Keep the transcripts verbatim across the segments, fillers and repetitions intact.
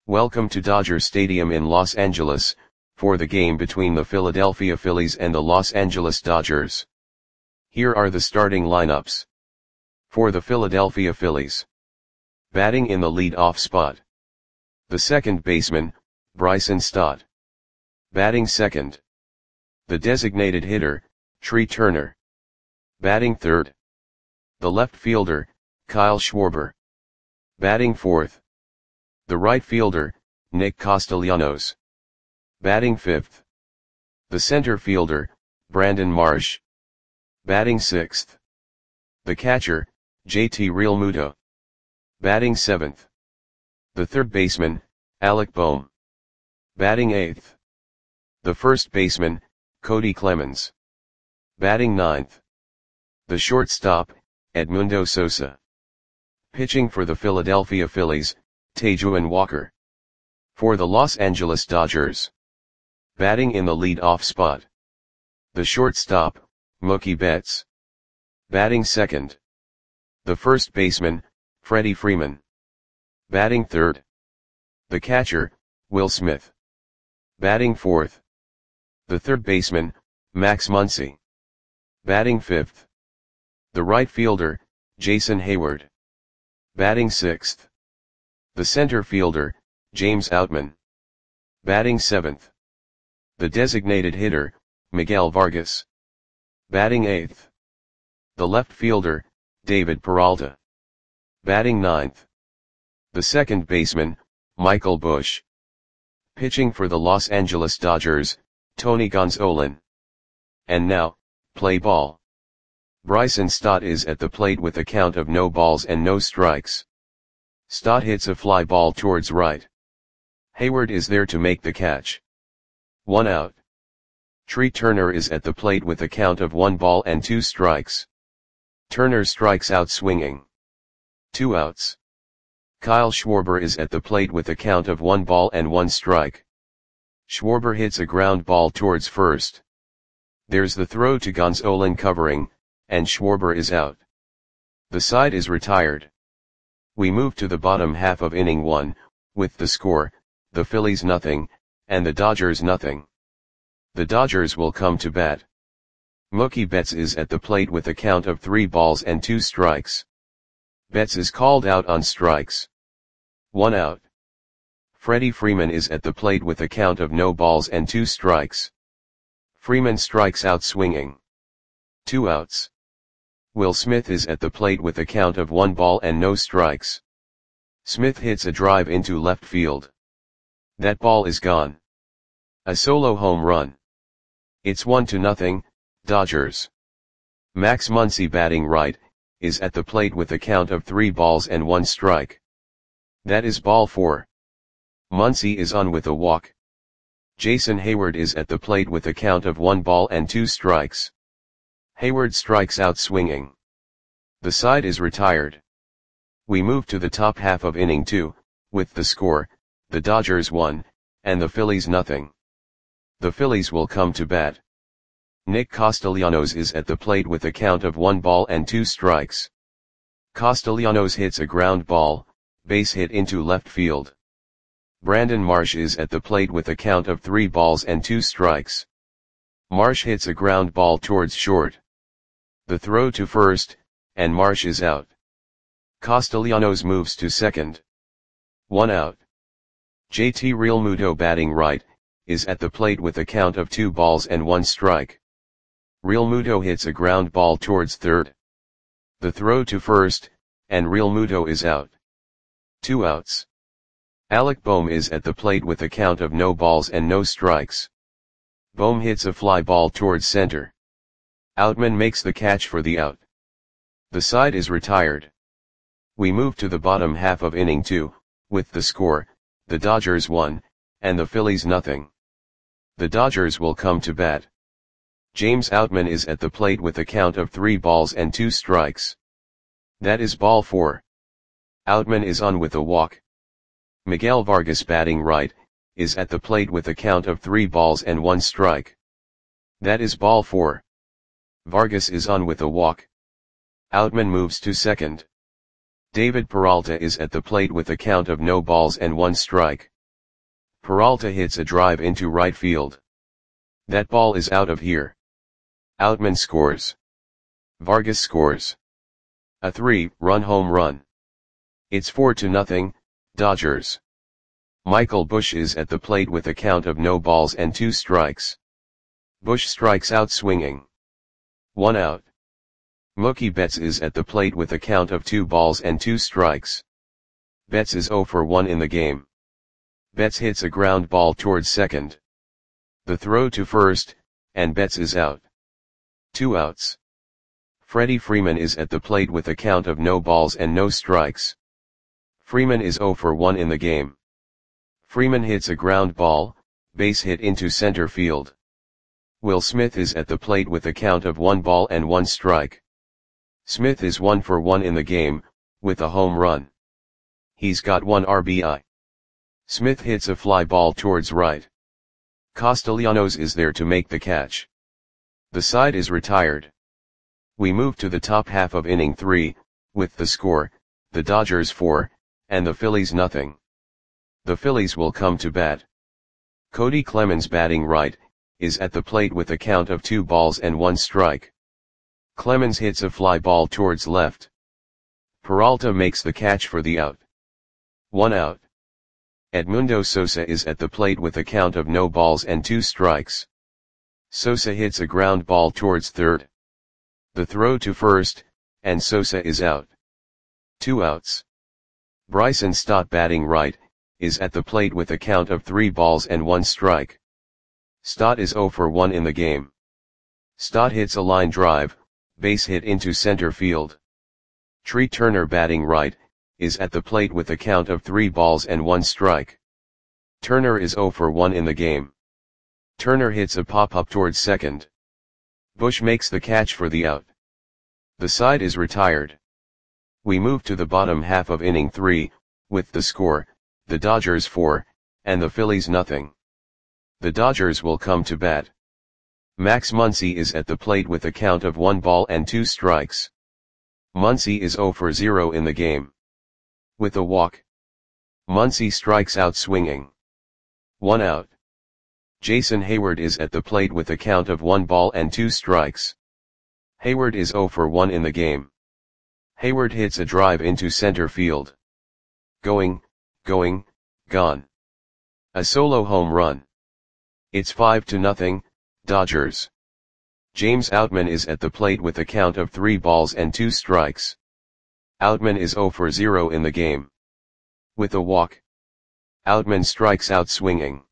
Welcome to Dodger Stadium in Los Angeles, for the game between the Philadelphia Phillies and the Los Angeles Dodgers. Here are the starting lineups. For the Philadelphia Phillies. Batting in the lead-off spot. The second baseman, Bryson Stott. Batting second. The designated hitter, Trea Turner. Batting third. The left fielder, Kyle Schwarber. Batting fourth. The right fielder, Nick Castellanos. Batting fifth. The center fielder, Brandon Marsh. Batting sixth. The catcher, J T Realmuto. Batting seventh. The third baseman, Alec Bohm. Batting eighth. The first baseman, Cody Clemens. Batting ninth. The shortstop, Edmundo Sosa. Pitching for the Philadelphia Phillies, Taijuan Walker. For the Los Angeles Dodgers. Batting in the lead-off spot. The shortstop, Mookie Betts. Batting second. The first baseman, Freddie Freeman. Batting third. The catcher, Will Smith. Batting fourth. The third baseman, Max Muncy. Batting fifth. The right fielder, Jason Heyward. Batting sixth. The center fielder, James Outman. Batting seventh. The designated hitter, Miguel Vargas. Batting eighth. The left fielder, David Peralta. Batting ninth. The second baseman, Michael Busch. Pitching for the Los Angeles Dodgers, Tony Gonsolin. And now, play ball. Bryson Stott is at the plate with a count of no balls and no strikes. Stott hits a fly ball towards right. Heyward is there to make the catch. One out. Trea Turner is at the plate with a count of one ball and two strikes. Turner strikes out swinging. Two outs. Kyle Schwarber is at the plate with a count of one ball and one strike. Schwarber hits a ground ball towards first. There's the throw to Gonsolin covering, and Schwarber is out. The side is retired. We move to the bottom half of inning one, with the score, the Phillies nothing, and the Dodgers nothing. The Dodgers will come to bat. Mookie Betts is at the plate with a count of three balls and two strikes. Betts is called out on strikes. One out. Freddie Freeman is at the plate with a count of no balls and two strikes. Freeman strikes out swinging. Two outs. Will Smith is at the plate with a count of one ball and no strikes. Smith hits a drive into left field. That ball is gone. A solo home run. It's one to nothing, Dodgers. Max Muncy batting right, is at the plate with a count of three balls and one strike. That is ball four. Muncy is on with a walk. Jason Heyward is at the plate with a count of one ball and two strikes. Heyward strikes out swinging. The side is retired. We move to the top half of inning two, with the score, the Dodgers one, and the Phillies nothing. The Phillies will come to bat. Nick Castellanos is at the plate with a count of one ball and two strikes. Castellanos hits a ground ball, base hit into left field. Brandon Marsh is at the plate with a count of three balls and two strikes. Marsh hits a ground ball towards short. The throw to first, and Marsh is out. Castellanos moves to second. One out. J T Realmuto batting right, is at the plate with a count of two balls and one strike. Realmuto hits a ground ball towards third. The throw to first, and Realmuto is out. Two outs. Alec Bohm is at the plate with a count of no balls and no strikes. Bohm hits a fly ball towards center. Outman makes the catch for the out. The side is retired. We move to the bottom half of inning two, with the score, the Dodgers one, and the Phillies nothing. The Dodgers will come to bat. James Outman is at the plate with a count of three balls and two strikes. That is ball four. Outman is on with a walk. Miguel Vargas batting right, is at the plate with a count of three balls and one strike. That is ball four. Vargas is on with a walk. Outman moves to second. David Peralta is at the plate with a count of no balls and one strike. Peralta hits a drive into right field. That ball is out of here. Outman scores. Vargas scores. A three-run home run. It's four to nothing, Dodgers. Michael Busch is at the plate with a count of no balls and two strikes. Busch strikes out swinging. One out. Mookie Betts is at the plate with a count of two balls and two strikes. Betts is zero for one in the game. Betts hits a ground ball towards second. The throw to first, and Betts is out. Two outs. Freddie Freeman is at the plate with a count of no balls and no strikes. Freeman is zero for one in the game. Freeman hits a ground ball, base hit into center field. Will Smith is at the plate with a count of one ball and one strike. Smith is one for one in the game, with a home run. He's got one R B I. Smith hits a fly ball towards right. Castellanos is there to make the catch. The side is retired. We move to the top half of inning three, with the score, the Dodgers four, and the Phillies nothing. The Phillies will come to bat. Cody Clemens batting right, is at the plate with a count of two balls and one strike. Clemens hits a fly ball towards left. Peralta makes the catch for the out. One out. Edmundo Sosa is at the plate with a count of no balls and two strikes. Sosa hits a ground ball towards third. The throw to first, and Sosa is out. Two outs. Bryson Stott batting right, is at the plate with a count of three balls and one strike. Stott is zero for one in the game. Stott hits a line drive, base hit into center field. Tree Turner batting right, is at the plate with a count of three balls and one strike. Turner is zero for one in the game. Turner hits a pop-up towards second. Busch makes the catch for the out. The side is retired. We move to the bottom half of inning three, with the score, the Dodgers four, and the Phillies nothing. The Dodgers will come to bat. Max Muncy is at the plate with a count of one ball and two strikes. Muncy is zero for zero in the game. With a walk. Muncy strikes out swinging. One out. Jason Hayward is at the plate with a count of one ball and two strikes. Hayward is zero for one in the game. Hayward hits a drive into center field. Going, going, gone. A solo home run. It's five to nothing, Dodgers. James Outman is at the plate with a count of three balls and two strikes. Outman is zero for zero in the game. With a walk. Outman strikes out swinging.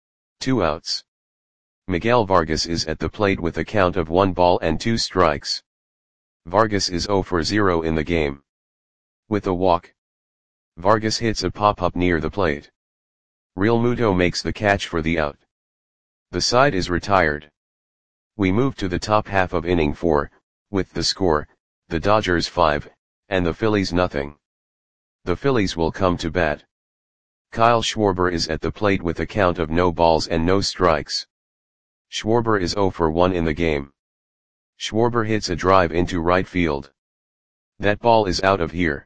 Two outs. Miguel Vargas is at the plate with a count of one ball and two strikes. Vargas is zero for zero in the game. With a walk. Vargas hits a pop-up near the plate. Real Muto makes the catch for the out. The side is retired. We move to the top half of inning four, with the score, the Dodgers five, and the Phillies nothing. The Phillies will come to bat. Kyle Schwarber is at the plate with a count of no balls and no strikes. Schwarber is zero for one in the game. Schwarber hits a drive into right field. That ball is out of here.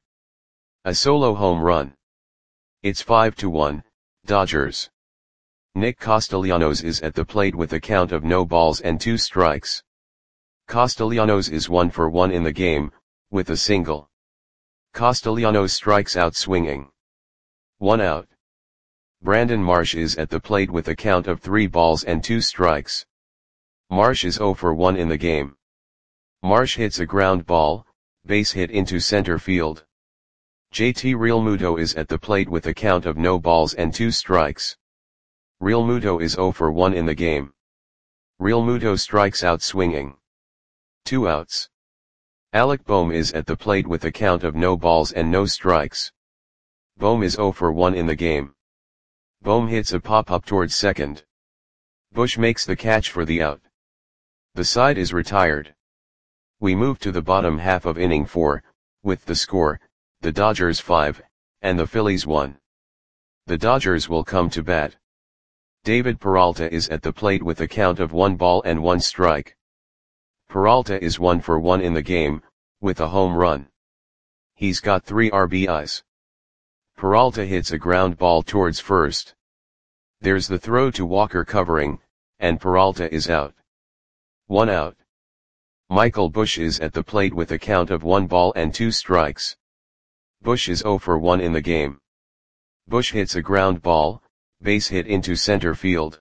A solo home run. It's five to one, Dodgers. Nick Castellanos is at the plate with a count of no balls and two strikes. Castellanos is one for one in the game, with a single. Castellanos strikes out swinging. One out. Brandon Marsh is at the plate with a count of three balls and two strikes. Marsh is zero for one in the game. Marsh hits a ground ball, base hit into center field. J T Realmuto is at the plate with a count of no balls and two strikes. Realmuto is zero for one in the game. Realmuto strikes out swinging. Two outs. Alec Bohm is at the plate with a count of no balls and no strikes. Bohm is zero for one in the game. Bohm hits a pop-up towards second. Busch makes the catch for the out. The side is retired. We move to the bottom half of inning four, with the score, the Dodgers five, and the Phillies one. The Dodgers will come to bat. David Peralta is at the plate with a count of one ball and one strike. Peralta is one for one in the game, with a home run. He's got three R B Is. Peralta hits a ground ball towards first. There's the throw to Walker covering, and Peralta is out. One out. Michael Busch is at the plate with a count of one ball and two strikes. Busch is zero for one in the game. Busch hits a ground ball, base hit into center field.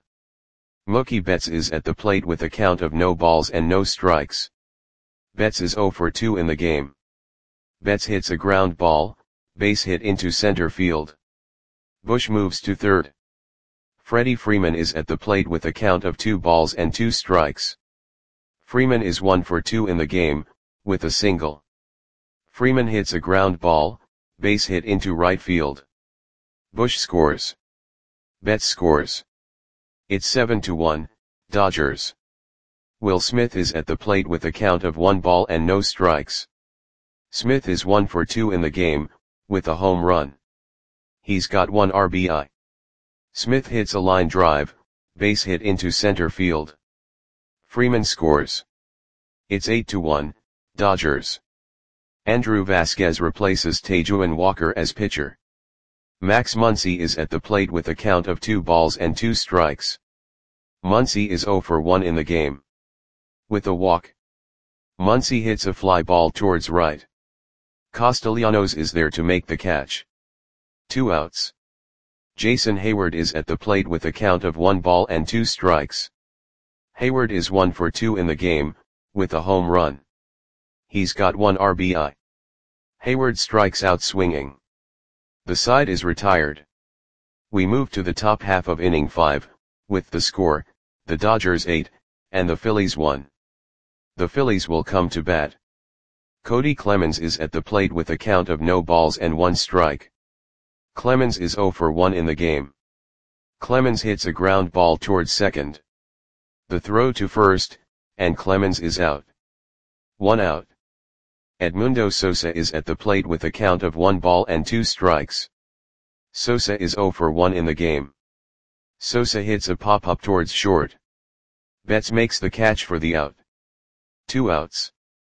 Mookie Betts is at the plate with a count of no balls and no strikes. Betts is zero for two in the game. Betts hits a ground ball, base hit into center field. Busch moves to third. Freddie Freeman is at the plate with a count of two balls and two strikes. Freeman is one for two in the game, with a single. Freeman hits a ground ball, base hit into right field. Busch scores. Betts scores. It's seven to one, Dodgers. Will Smith is at the plate with a count of one ball and no strikes. Smith is one for two in the game, with a home run. He's got one R B I. Smith hits a line drive, base hit into center field. Freeman scores. It's eight to one, Dodgers. Andrew Vasquez replaces Taijuan Walker as pitcher. Max Muncy is at the plate with a count of two balls and two strikes. Muncy is zero for one in the game. With a walk. Muncy hits a fly ball towards right. Castellanos is there to make the catch. Two outs. Jason Hayward is at the plate with a count of one ball and two strikes. Hayward is one for two in the game, with a home run. He's got one R B I. Hayward strikes out swinging. The side is retired. We move to the top half of inning five, with the score, the Dodgers eight, and the Phillies one. The Phillies will come to bat. Cody Clemens is at the plate with a count of no balls and one strike. Clemens is zero for one in the game. Clemens hits a ground ball towards second. The throw to first, and Clemens is out. One out. Edmundo Sosa is at the plate with a count of one ball and two strikes. Sosa is zero for one in the game. Sosa hits a pop-up towards short. Betts makes the catch for the out. Two outs.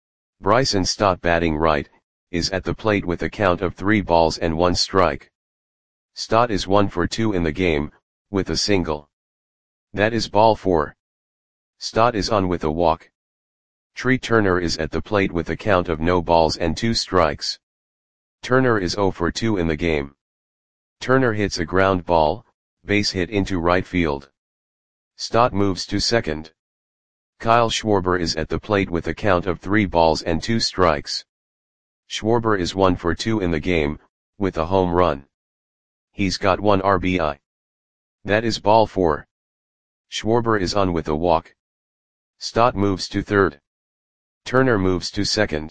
Bryson Stott, batting right, is at the plate with a count of three balls and one strike. Stott is one for two in the game, with a single. That is ball four. Stott is on with a walk. Tree Turner is at the plate with a count of no balls and two strikes. Turner is zero for two in the game. Turner hits a ground ball, base hit into right field. Stott moves to second. Kyle Schwarber is at the plate with a count of three balls and two strikes. Schwarber is one for two in the game, with a home run. He's got one R B I. That is ball four. Schwarber is on with a walk. Stott moves to third. Turner moves to second.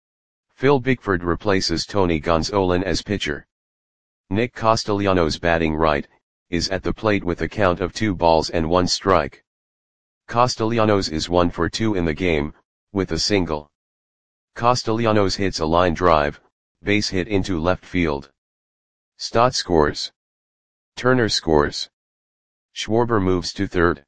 Phil Bickford replaces Tony Gonsolin as pitcher. Nick Castellanos, batting right, is at the plate with a count of two balls and one strike. Castellanos is one for two in the game, with a single. Castellanos hits a line drive, base hit into left field. Stott scores. Turner scores. Schwarber moves to third.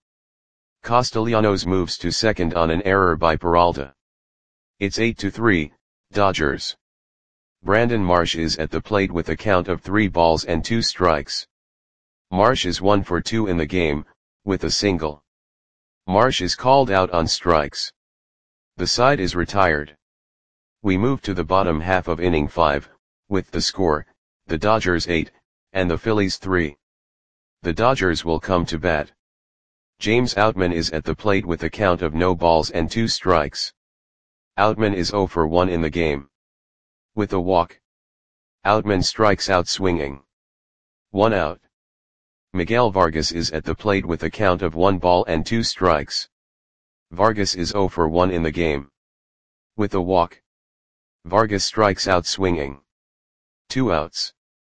Castellanos moves to second on an error by Peralta. It's eight to three, Dodgers. Brandon Marsh is at the plate with a count of three balls and two strikes. Marsh is one for two in the game, with a single. Marsh is called out on strikes. The side is retired. We move to the bottom half of inning five, with the score, the Dodgers eight, and the Phillies three. The Dodgers will come to bat. James Outman is at the plate with a count of no balls and two strikes. Outman is zero for one in the game. With a walk. Outman strikes out swinging. One out. Miguel Vargas is at the plate with a count of one ball and two strikes. Vargas is zero for one in the game. With a walk. Vargas strikes out swinging. Two outs.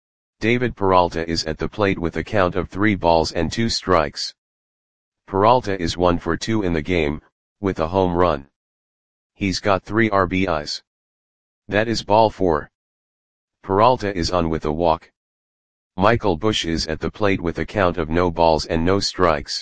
David Peralta is at the plate with a count of three balls and two strikes. Peralta is one for two in the game, with a home run. He's got three R B Is. That is ball four. Peralta is on with a walk. Michael Busch is at the plate with a count of no balls and no strikes.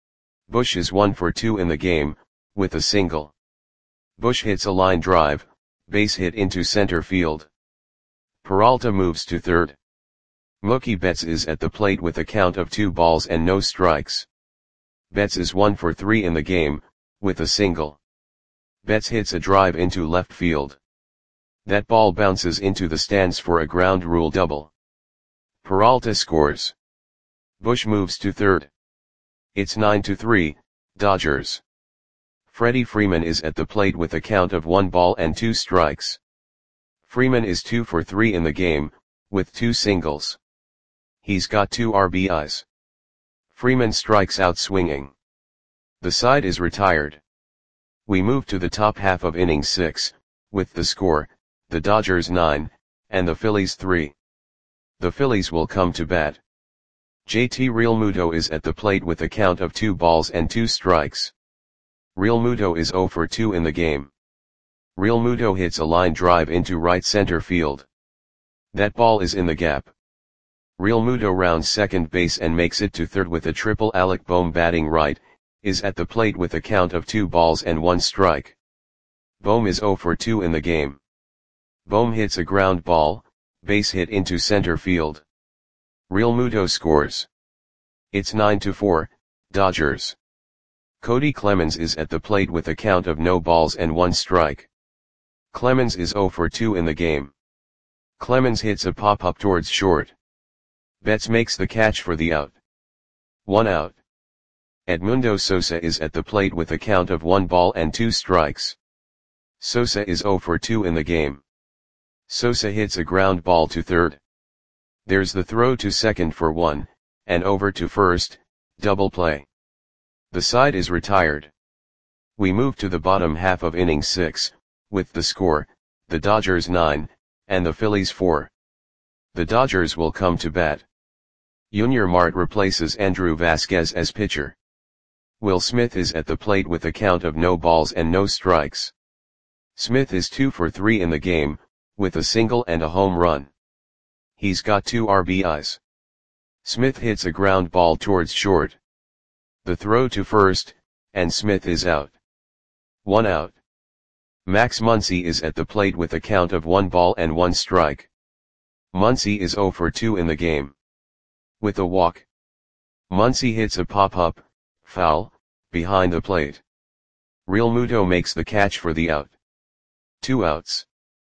Busch is one for two in the game, with a single. Busch hits a line drive, base hit into center field. Peralta moves to third. Mookie Betts is at the plate with a count of two balls and no strikes. Betts is one for three in the game, with a single. Betts hits a drive into left field. That ball bounces into the stands for a ground rule double. Peralta scores. Bush moves to third. It's nine to three, Dodgers. Freddie Freeman is at the plate with a count of one ball and two strikes. Freeman is two for three in the game, with two singles. He's got two R B Is. Freeman strikes out swinging. The side is retired. We move to the top half of inning six, with the score, the Dodgers nine, and the Phillies three. The Phillies will come to bat. J T Realmuto is at the plate with a count of two balls and two strikes. Realmuto is zero for two in the game. Realmuto hits a line drive into right center field. That ball is in the gap. Realmuto rounds second base and makes it to third with a triple. Alec Bohm, batting right, is at the plate with a count of two balls and one strike. Bohm is zero for two in the game. Bohm hits a ground ball, base hit into center field. Realmuto scores. It's nine to four, Dodgers. Cody Clemens is at the plate with a count of no balls and one strike. Clemens is zero for two in the game. Clemens hits a pop-up towards short. Betts makes the catch for the out. One out. Edmundo Sosa is at the plate with a count of one ball and two strikes. Sosa is zero for two in the game. Sosa hits a ground ball to third. There's the throw to second for one, and over to first, double play. The side is retired. We move to the bottom half of inning six, with the score, the Dodgers nine, and the Phillies four. The Dodgers will come to bat. Yunior Marte replaces Andrew Vasquez as pitcher. Will Smith is at the plate with a count of no balls and no strikes. Smith is two for three in the game, with a single and a home run. He's got two R B Is. Smith hits a ground ball towards short. The throw to first, and Smith is out. One out. Max Muncy is at the plate with a count of one ball and one strike. Muncy is zero for two in the game. With a walk. Muncy hits a pop-up, foul, behind the plate. Realmuto makes the catch for the out. Two outs.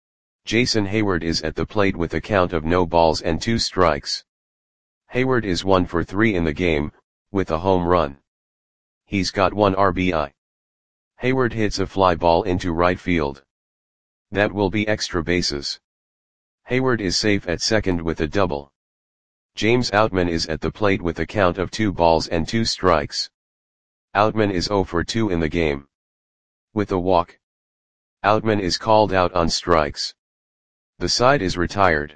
Jason Hayward is at the plate with a count of no balls and two strikes. Hayward is one for three in the game, with a home run. He's got one R B I. Hayward hits a fly ball into right field. That will be extra bases. Hayward is safe at second with a double. James Outman is at the plate with a count of two balls and two strikes. Outman is zero for two in the game. With a walk. Outman is called out on strikes. The side is retired.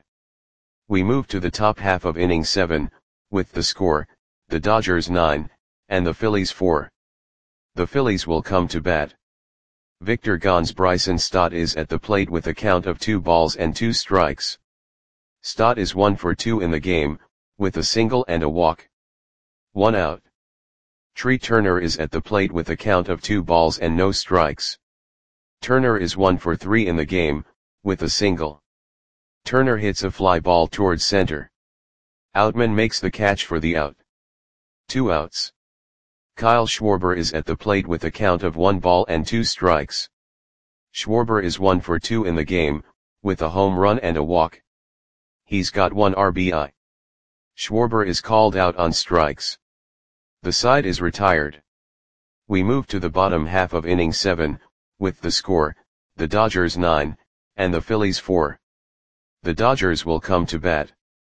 We move to the top half of inning seven, with the score, the Dodgers nine, and the Phillies four. The Phillies will come to bat. Victor Gon's Bryson Stott is at the plate with a count of two balls and two strikes. Stott is one for two in the game, with a single and a walk. One out. Tree Turner is at the plate with a count of two balls and no strikes. Turner is one for three in the game, with a single. Turner hits a fly ball towards center. Outman makes the catch for the out. Two outs. Kyle Schwarber is at the plate with a count of one ball and two strikes. Schwarber is one for two in the game, with a home run and a walk. He's got one R B I. Schwarber is called out on strikes. The side is retired. We move to the bottom half of inning seven, with the score, the Dodgers nine, and the Phillies four. The Dodgers will come to bat.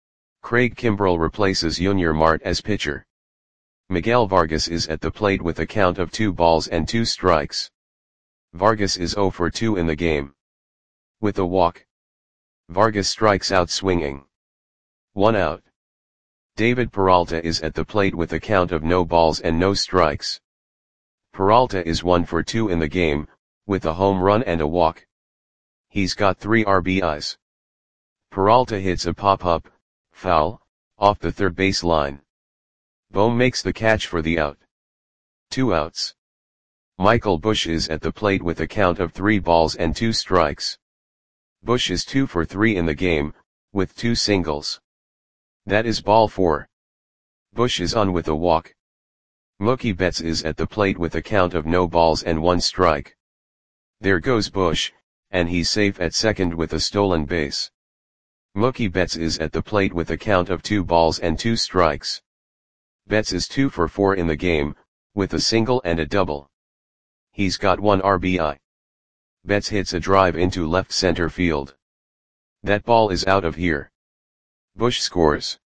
Craig Kimbrell replaces Yunior Marte as pitcher. Miguel Vargas is at the plate with a count of two balls and two strikes. Vargas is zero for two in the game. With a walk. Vargas strikes out swinging. One out. David Peralta is at the plate with a count of no balls and no strikes. Peralta is one for two in the game, with a home run and a walk. He's got three R B Is. Peralta hits a pop-up, foul, off the third base line. Bohm makes the catch for the out. Two outs. Michael Busch is at the plate with a count of three balls and two strikes. Busch is two for three in the game, with two singles. That is ball four. Bush is on with a walk. Mookie Betts is at the plate with a count of no balls and one strike. There goes Bush, and he's safe at second with a stolen base. Mookie Betts is at the plate with a count of two balls and two strikes. Betts is two for four in the game, with a single and a double. He's got one R B I. Betts hits a drive into left center field. That ball is out of here. Bush scores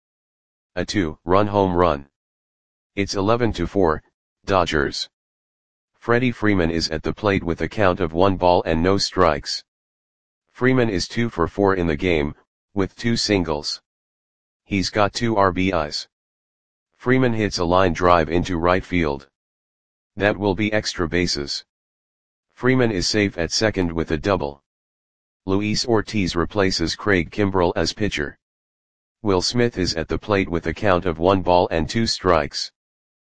a two-run home run. It's eleven to four, Dodgers. Freddie Freeman is at the plate with a count of one ball and no strikes. Freeman is two for four in the game, with two singles. He's got two R B Is. Freeman hits a line drive into right field. That will be extra bases. Freeman is safe at second with a double. Luis Ortiz replaces Craig Kimbrel as pitcher. Will Smith is at the plate with a count of one ball and two strikes.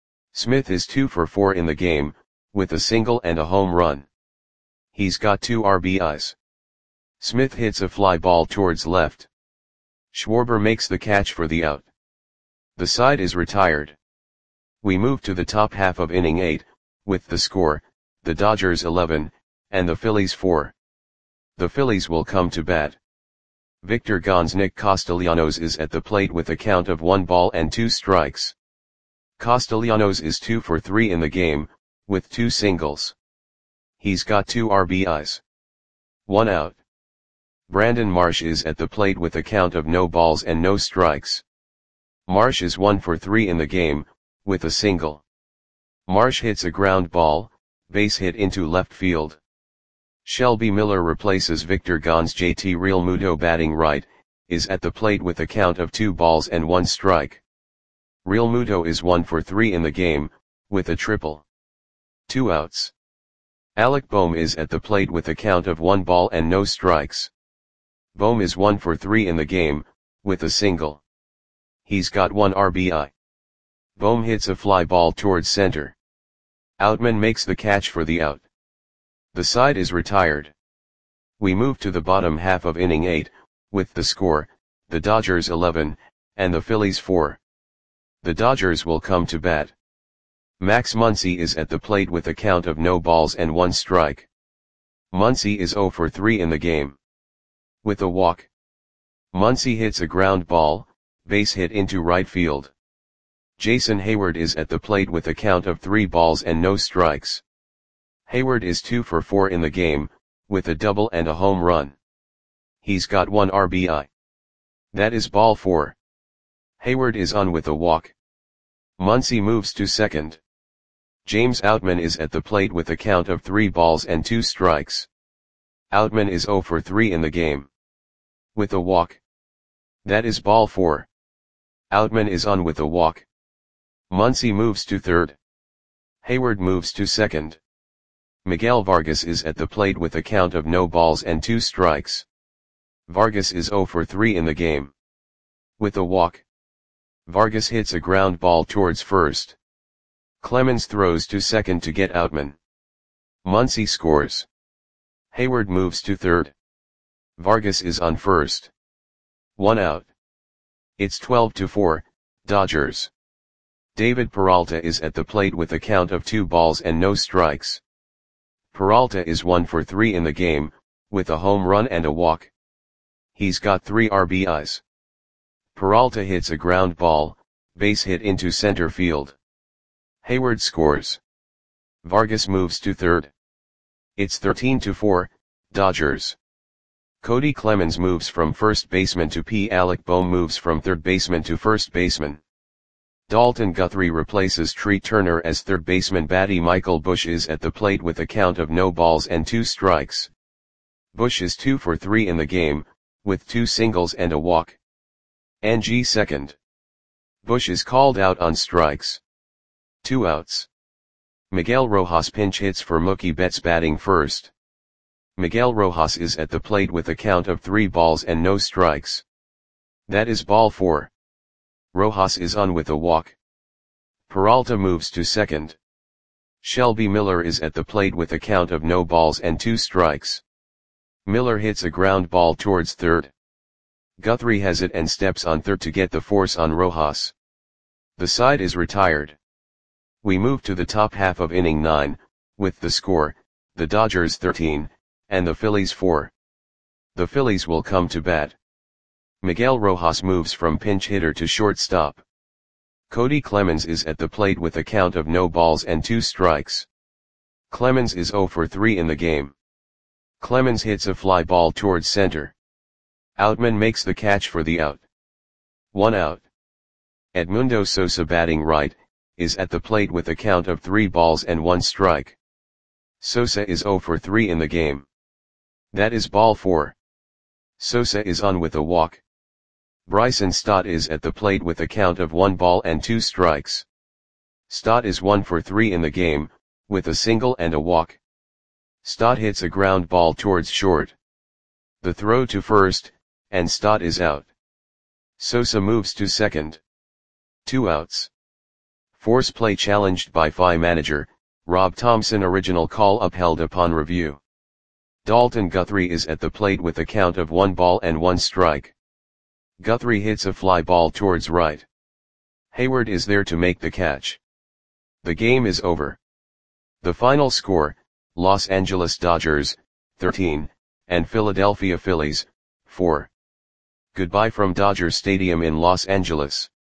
Smith is two for four in the game, with a single and a home run. He's got two R B Is. Smith hits a fly ball towards left. Schwarber makes the catch for the out. The side is retired. We move to the top half of inning eight, with the score, the Dodgers eleven, and the Phillies four. The Phillies will come to bat. Victor Gon's Nick Castellanos is at the plate with a count of one ball and two strikes. Castellanos is two for three in the game, with two singles. He's got two R B Is. One out. Brandon Marsh is at the plate with a count of no balls and no strikes. Marsh is one for three in the game, with a single. Marsh hits a ground ball, base hit into left field. Shelby Miller replaces Victor Gon's J T Realmuto batting right, is at the plate with a count of two balls and one strike. Realmuto is one for three in the game, with a triple. Two outs. Alec Bohm is at the plate with a count of one ball and no strikes. Bohm is one for three in the game, with a single. He's got one R B I. Bohm hits a fly ball towards center. Outman makes the catch for the out. The side is retired. We move to the bottom half of inning eight, with the score, the Dodgers eleven, and the Phillies four. The Dodgers will come to bat. Max Muncy is at the plate with a count of no balls and one strike. Muncy is zero for three in the game. With a walk. Muncy hits a ground ball, base hit into right field. Jason Hayward is at the plate with a count of three balls and no strikes. Hayward is two for four in the game, with a double and a home run. He's got one R B I. That is ball four. Hayward is on with a walk. Muncy moves to second. James Outman is at the plate with a count of three balls and two strikes. Outman is zero for three in the game. With a walk. That is ball four. Outman is on with a walk. Muncy moves to third. Hayward moves to second. Miguel Vargas is at the plate with a count of no balls and two strikes. Vargas is zero for three in the game. With a walk. Vargas hits a ground ball towards first. Clemens throws to second to get Outman. Muncy scores. Hayward moves to third. Vargas is on first. One out. It's twelve to four, Dodgers. David Peralta is at the plate with a count of two balls and no strikes. Peralta is one for three in the game, with a home run and a walk. He's got three R B Is. Peralta hits a ground ball, base hit into center field. Hayward scores. Vargas moves to third. It's thirteen to four, Dodgers. Cody Clemens moves from first baseman to P. Alec Bohm moves from third baseman to first baseman. Dalton Guthrie replaces Tree Turner as third baseman. Batty Michael Bush is at the plate with a count of no balls and two strikes. Bush is two for three in the game, with two singles and a walk. Angie second. Bush is called out on strikes. Two outs. Miguel Rojas pinch hits for Mookie Betts batting first. Miguel Rojas is at the plate with a count of three balls and no strikes. That is ball four. Rojas is on with a walk. Peralta moves to second. Shelby Miller is at the plate with a count of no balls and two strikes. Miller hits a ground ball towards third. Guthrie has it and steps on third to get the force on Rojas. The side is retired. We move to the top half of inning nine, with the score, the Dodgers thirteen, and the Phillies four. The Phillies will come to bat. Miguel Rojas moves from pinch hitter to shortstop. Cody Clemens is at the plate with a count of no balls and two strikes. Clemens is oh for three in the game. Clemens hits a fly ball towards center. Outman makes the catch for the out. One out. Edmundo Sosa, batting right, is at the plate with a count of three balls and one strike. Sosa is oh for three in the game. That is ball four. Sosa is on with a walk. Bryson Stott is at the plate with a count of one ball and two strikes. Stott is one for three in the game, with a single and a walk. Stott hits a ground ball towards short. The throw to first, and Stott is out. Sosa moves to second. Two outs. Force play challenged by F I manager, Rob Thompson. Original call upheld upon review. Dalton Guthrie is at the plate with a count of one ball and one strike. Guthrie hits a fly ball towards right. Hayward is there to make the catch. The game is over. The final score, Los Angeles Dodgers, thirteen, and Philadelphia Phillies, four. Goodbye from Dodger Stadium in Los Angeles.